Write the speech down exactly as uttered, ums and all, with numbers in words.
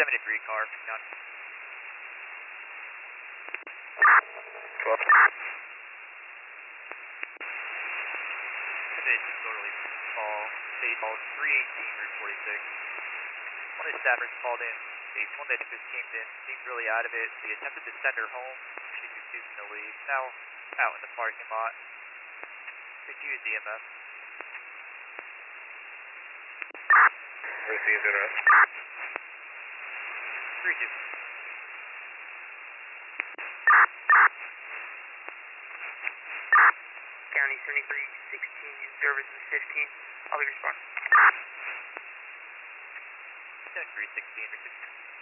seventy-three car, County. twelve. Condition totally call, state call three eighteen, Route forty-six. One of the staffers called in, the one that just came in, seemed really out of it. They attempted to send her home. She's refusing to leave. Now out in the parking lot. Could use E M S. Received it up. three two. County seventy-three sixteen, service is fifteen. I'll be responding. seventy-three sixteen,